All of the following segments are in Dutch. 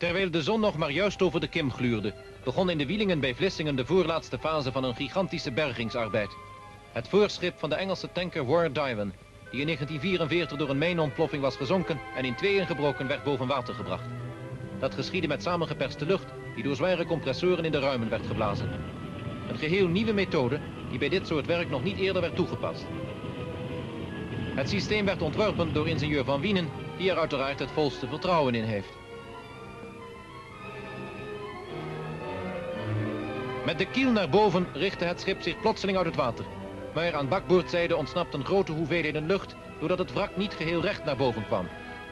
Terwijl de zon nog maar juist over de kim gluurde, begon in de Wielingen bij Vlissingen de voorlaatste fase van een gigantische bergingsarbeid. Het voorschip van de Engelse tanker War Divan, die in 1944 door een mijnontploffing was gezonken en in tweeën gebroken, werd boven water gebracht. Dat geschiedde met samengeperste lucht die door zware compressoren in de ruimen werd geblazen. Een geheel nieuwe methode die bij dit soort werk nog niet eerder werd toegepast. Het systeem werd ontworpen door ingenieur Van Wienen, die er uiteraard het volste vertrouwen in heeft. Met de kiel naar boven richtte het schip zich plotseling uit het water. Maar aan bakboordzijde ontsnapten grote hoeveelheden lucht doordat het wrak niet geheel recht naar boven kwam.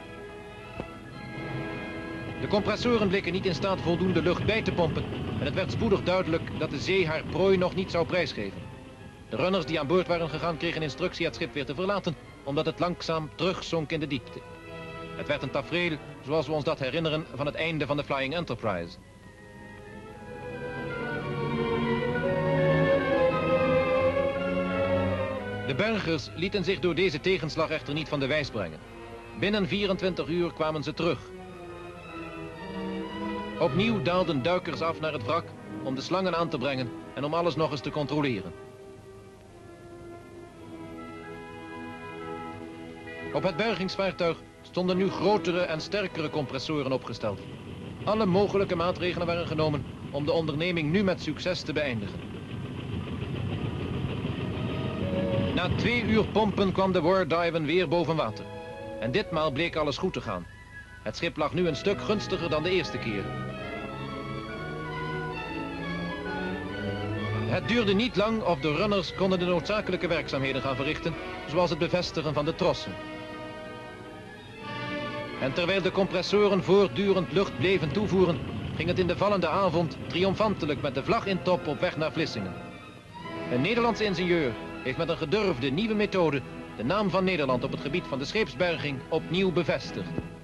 De compressoren bleken niet in staat voldoende lucht bij te pompen en het werd spoedig duidelijk dat de zee haar prooi nog niet zou prijsgeven. De runners die aan boord waren gegaan kregen instructie het schip weer te verlaten, omdat het langzaam terugzonk in de diepte. Het werd een tafereel zoals we ons dat herinneren van het einde van de Flying Enterprise. De bergers lieten zich door deze tegenslag echter niet van de wijs brengen. Binnen 24 uur kwamen ze terug. Opnieuw daalden duikers af naar het wrak om de slangen aan te brengen en om alles nog eens te controleren. Op het bergingsvaartuig stonden nu grotere en sterkere compressoren opgesteld. Alle mogelijke maatregelen waren genomen om de onderneming nu met succes te beëindigen. Na 2 uur pompen kwam de War Divan weer boven water. En ditmaal bleek alles goed te gaan. Het schip lag nu een stuk gunstiger dan de eerste keer. Het duurde niet lang of de runners konden de noodzakelijke werkzaamheden gaan verrichten, zoals het bevestigen van de trossen. En terwijl de compressoren voortdurend lucht bleven toevoeren, ging het in de vallende avond triomfantelijk met de vlag in top op weg naar Vlissingen. Een Nederlandse ingenieur heeft met een gedurfde nieuwe methode de naam van Nederland op het gebied van de scheepsberging opnieuw bevestigd.